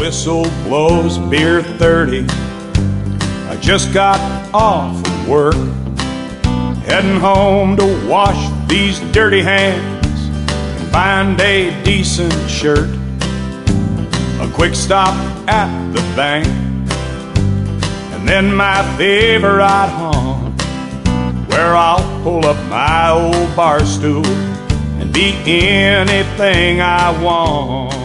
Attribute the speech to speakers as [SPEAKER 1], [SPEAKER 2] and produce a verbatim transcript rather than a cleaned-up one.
[SPEAKER 1] whistle blows beer thirty. I just got off of work, heading home to wash these dirty hands and find a decent shirt. A quick stop at the bank, and then my favorite haunt, where I'll pull up my old bar stool and be anything I want.